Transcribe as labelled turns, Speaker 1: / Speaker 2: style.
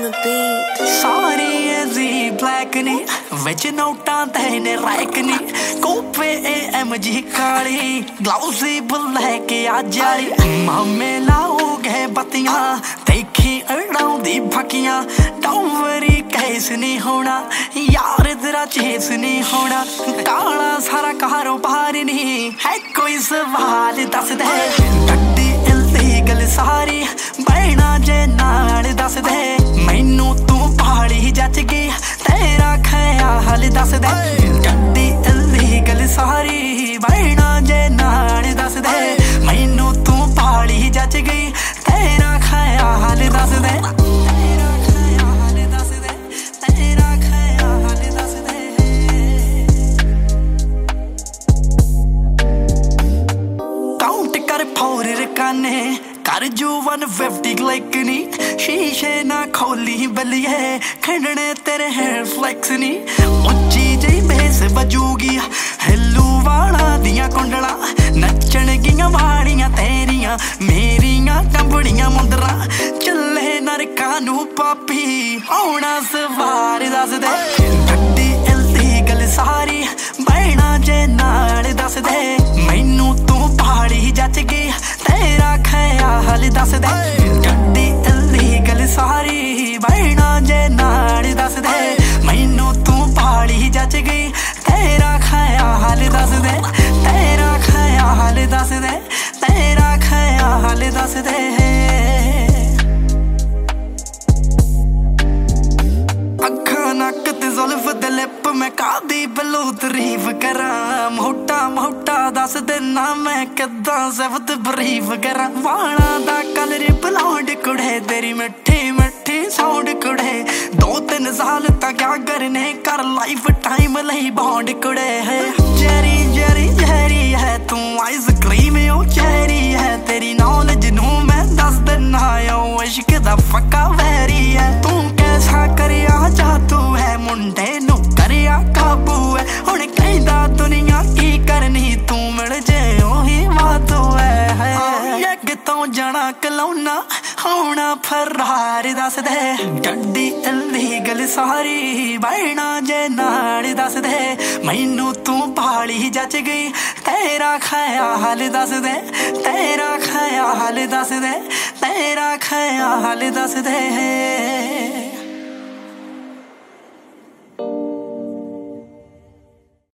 Speaker 1: the beat.
Speaker 2: Sorry easy black नी विच नोटा तेने रैक नी कोपे AMG काली ग्लाउजी ब्लैक आजाली मामे लाओ गए बत्तियां देखी अड़ाउंदी फकियां डोंवरी कैस नहीं होना यार तेरा चेस नहीं होना काला सारा कारोबार नहीं है कोई सवाल दस दे गड्डी इलीगल सारी बैना जे नाल दस दे मैनू तू पहाड़ी जच गई तेरा ख्याल दस दे गड्डी इलीगल सारी बैना जे नाल दस दे मैनू तू पहाड़ी जच गई तेरा ख्याल दस दे तेरा ख्याल दस दे तेरा ख्याल दस दे काउंट कर फोर रकाने कर जो 150 क्लिक नी शीशे ना खोली बलिए खड़ने तेरे हेयर फ्लेक्स नी उच्ची जी बेस बजूगी हेलू वाला दिया कुंडला नचन गियां वाड़ियां तेरियां मेरियां कंबड़ियां मुंदरा चले नरका नू पापी आउणा सवार दस दे गड्डी इलीगल सारी बैना जे नाल दस दे मैनू तू पहाड़ी जच गई तेरा ख्याल दस दे गड्डी इलीगल सारी बैना जे नाल दस दे मैनू तू पहाड़ी जच गई तेरा ख्याल दस दे तेरा ख्याल दस दे तेरा ख्याल दस दे अखा नक ते जुल्फ दे लिप मैं कादी बलू तारीफ करा मोटा मोटा दस देना मैं किदां ज़ब्त बरीफ करा वाला दा कलर ब्लॉन्ड कुड़े तेरी मिठी मिठी साउंड कुड़े 2-3 साल तक क्या करने कर लाइफ टाइम लई बॉन्ड कुड़े है जेरी जेरी जेरी है तू आइसक्रीम ओ चेरी है तेरी नॉलेज नू मैं दस देना ओ इश्क दा फक्का वैरी है तू कैसा करिया जादू है मुंडे नू करिया काबू है हुण कहंदा दुनिया की करनी तू मिल जे ओही वादू है यग तो जाना कलौना होना फरार दस दे गड्डी इलीगल सारी बैना जे नाल दस दे मैनू तू पहाड़ी जच गई तेरा ख्याल दस दे तेरा ख्याल दस दे तेरा ख्याल दस दे